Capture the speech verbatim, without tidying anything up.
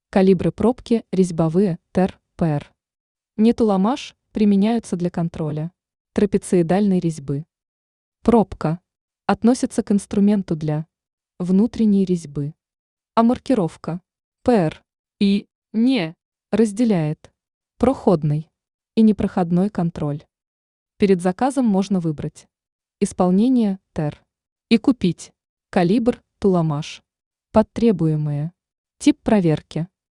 Калибры пробки резьбовые ТЭР, ПР. Нетуламаш применяются для контроля трапециидальной резьбы. Пробка относится к инструменту для внутренней резьбы. А маркировка ПР и не разделяет проходный и непроходной контроль. Перед заказом можно выбрать исполнение ТЭР и купить калибр туламаш под требуемые. Тип проверки.